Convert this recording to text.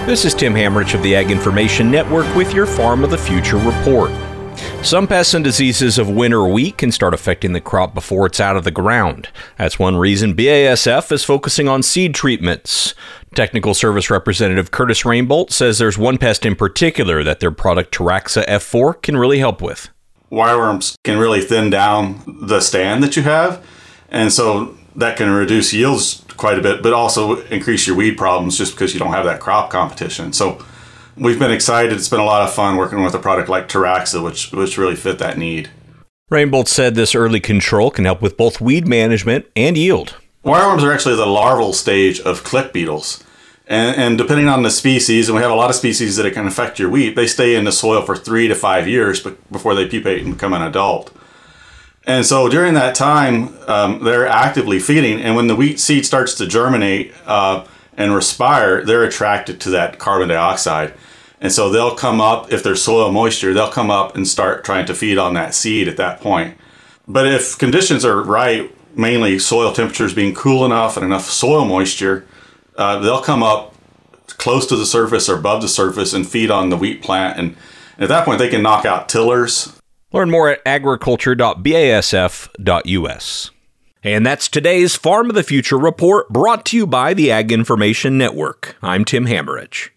This is Tim Hammerich of the Ag Information Network with your Farm of the Future report. Some pests and diseases of winter wheat can start affecting the crop before it's out of the ground. That's one reason BASF is focusing on seed treatments. Technical Service Representative Curtis Rainbolt says there's one pest in particular that their product Taraxa F4 can really help with. Wireworms can really thin down the stand that you have, and so that can reduce yields quite a bit, but also increase your weed problems just because you don't have that crop competition. So we've been excited. It's been a lot of fun working with a product like Taraxa, which really fit that need. Rainbolt said this early control can help with both weed management and yield. Wireworms are actually the larval stage of click beetles. And depending on the species, and we have a lot of species that it can affect your wheat, they stay in the soil for 3 to 5 years before they pupate and become an adult. And so during that time, they're actively feeding. And when the wheat seed starts to germinate and respire, they're attracted to that carbon dioxide. And so they'll come up, if there's soil moisture, they'll come up and start trying to feed on that seed at that point. But if conditions are right, mainly soil temperatures being cool enough and enough soil moisture, they'll come up close to the surface or above the surface and feed on the wheat plant. And at that point, they can knock out tillers. Learn more at agriculture.basf.us. And that's today's Farm of the Future report, brought to you by the Ag Information Network. I'm Tim Hammerich.